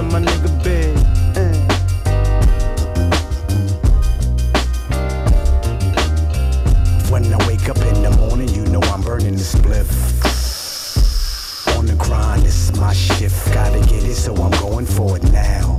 my nigga Big. When I wake up in the morning, you know I'm burning the spliff. On the grind, this is my shift. Gotta get it, so I'm going for it now.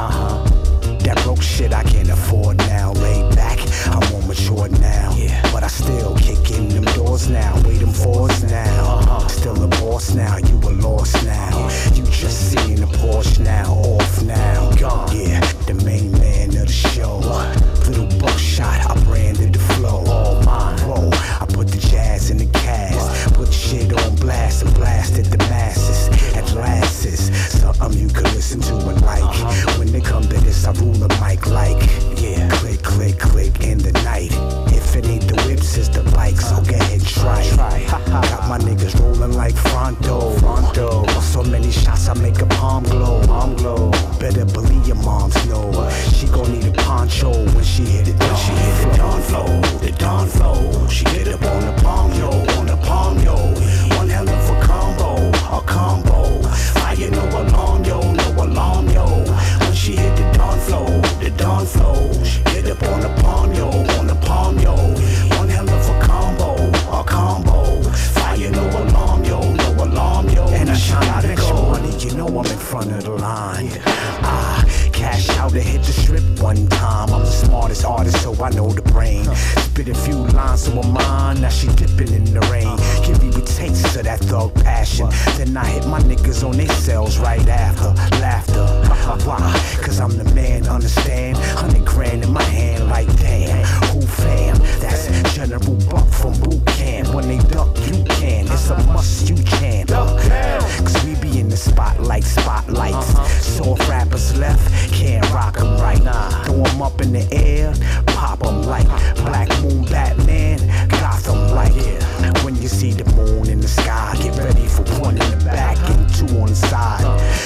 That broke shit I can't afford now. Laid back, I'm more mature now. But I still kick in them doors now. Waiting for us now. Still a boss now, you a lost now. You just seeing the Porsche now, off now. Yeah, the main man of the show. Little buckshot, I branded the flow. All mine, bro. I put the jazz in the cast. Put the shit on blast and blasted the masses. At last is something you could listen to and like. When they come to this, I rule the mic like. Click, click, click in the night. If it ain't the whips, it's the bikes, so go ahead and try. Got my niggas rolling like Fronto. So many shots, I make a palm glow. Better believe your moms know. She gon' need a poncho when she hit it down. She hit the dawn flow, the dawn flow. She get up on the palm, yo, on the palm, yo. One hell of a combo, a combo. Fire, no alarm, yo, no alarm, yo. When she hit the dawn flow, the dawn flow. She get up on the palm, yo, on the palm, yo. One hell of a combo, a combo. Fire, no alarm, yo, no alarm, yo. And I shine out extra money, you know I'm in front of the line. Cash out and hit the strip one time. I'm the smartest artist, so I know the brain. Spit a few lines of mine, now she dipping in the rain. Give me a taste of that thug passion. Then I hit my niggas on their cells right after. Laughter, why? Cause I'm the man, understand? 100 grand in my hand like damn. Who fam? That's General Buck from boot camp. When they duck, you can. It's a must, you can. Cause we be in the spotlight, spotlights. So if rappers left, can't rock them right. Throw them up in the air, pop them like Black Moon Batman, Gotham like. When you see the moon in the sky, get ready for one in the back and two on the side.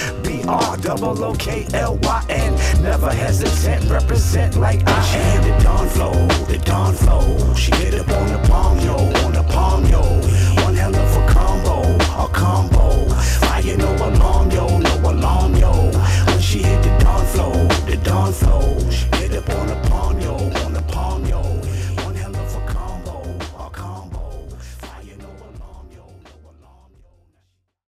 BROOKLYN, never hesitant, represent like I am. She hit the dawn flow, the dawn flow. She get up on the palm, yo, on the palm, yo. One hell of a combo, a combo.